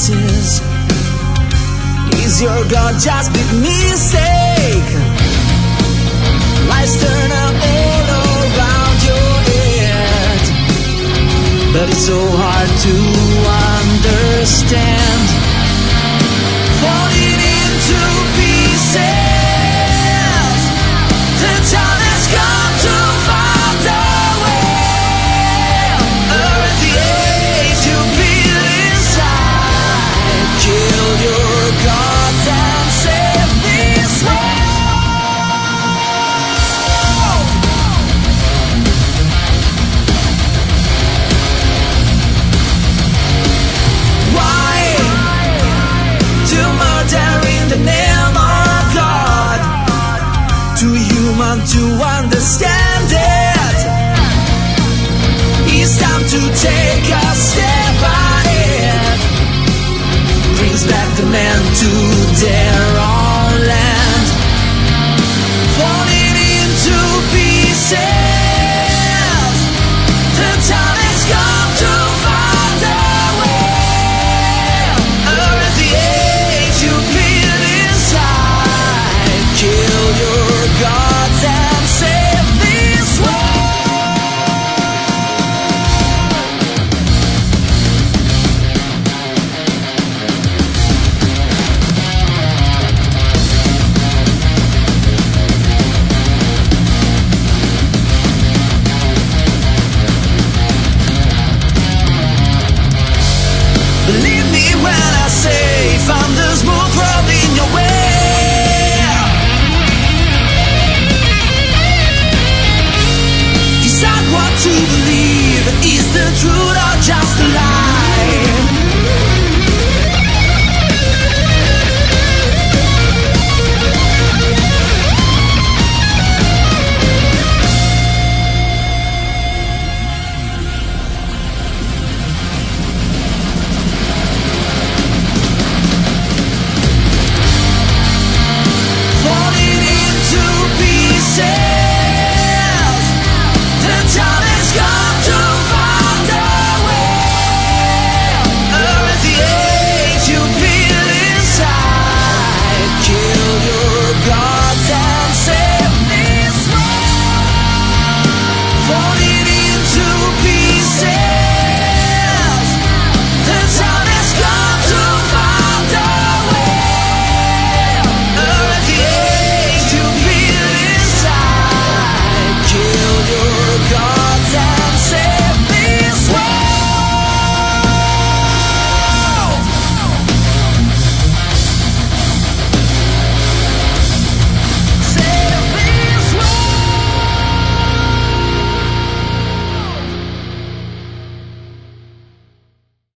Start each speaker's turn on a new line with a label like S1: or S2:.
S1: pieces. Is your God just big mistake? Lights turn up all around your head, but it's so hard to understand. Falling into pieces, the time has come to find a way. At the age you feel inside, kill your gods and save this world. Why to murder in the name of God? Too human to understand it. It's time to take a step ahead. Brings back the man to their own land. Falling into pieces, the time has come to find a way. At the age you feel inside, kill your gods and save this world. Believe me when I say, find the smooth road in your way. Decide what to believe, is the truth or just a lie?